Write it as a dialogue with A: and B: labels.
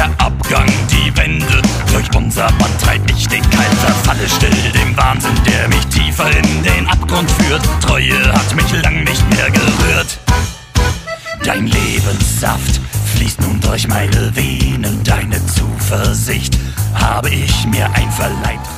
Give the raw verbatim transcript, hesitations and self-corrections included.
A: der Abgang, die Wände. Durch unser Band treib ich den Keil, verfalle still dem Wahnsinn, der mich tiefer in den Abgrund führt. Treue hat mich lang nicht mehr gerührt. Dein Lebenssaft fließt nun durch meine Venen, deine Zuversicht habe ich mir einverleibt.